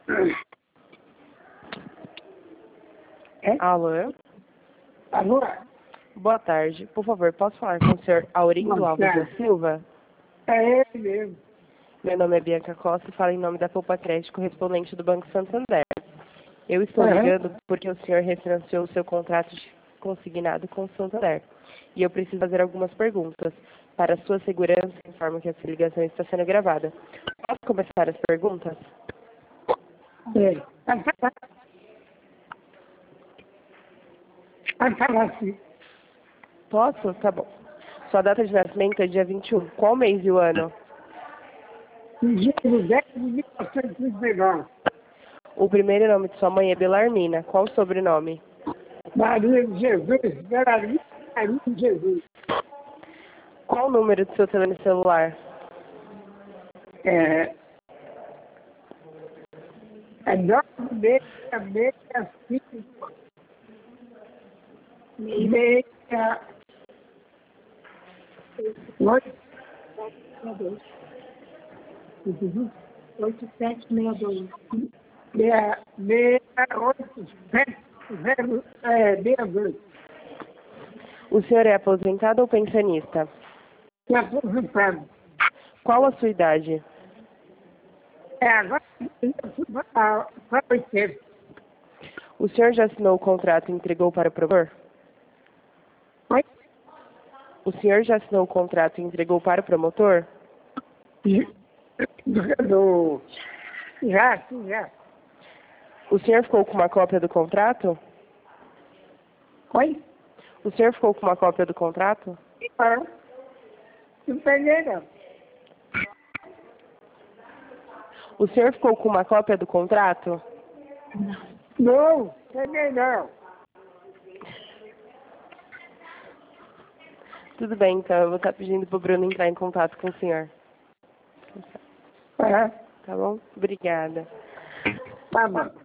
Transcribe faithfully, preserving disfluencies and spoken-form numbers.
É? Alô? Alô? Boa tarde. Por favor, posso falar com o senhor Aurindo Boa Alves da tarde. Silva? É ele mesmo. Meu nome é Bianca Costa e falo em nome da Poupa Crédito, correspondente do Banco Santander. Eu estou Aham. ligando porque o senhor refinanciou o seu contrato de consignado com o Santander. E eu preciso fazer algumas perguntas. Para sua segurança, informo que essa ligação está sendo gravada. Posso começar as perguntas? É. Pode falar. Pode falar sim. Posso? Tá bom. Sua data de nascimento é dia vinte e um. Qual mês e o ano? Dia do dez de mil novecentos e trinta e nove. O primeiro nome de sua mãe é Belarmina. Qual o sobrenome? Maria de Jesus. Maria Maria de Jesus. Qual o número do seu telefone celular? É. É nove meia meia cinco meia oito oito sete seis dois. Meia meia oito sete zero é meia dois. O senhor é aposentado ou pensionista? Se aposentado. Qual a sua idade? É agora para oitenta. O senhor já assinou o contrato e entregou para o promotor? Oi? O senhor já assinou o contrato e entregou para o promotor? Do, já, sim, já. O senhor ficou com uma cópia do contrato? Oi? O senhor ficou com uma cópia do contrato? Não, não peguei não. O senhor ficou com uma cópia do contrato? Não, peguei não. Tudo bem, então. Eu vou estar pedindo para o Bruno entrar em contato com o senhor. É, Tá bom? Obrigada. tá bom.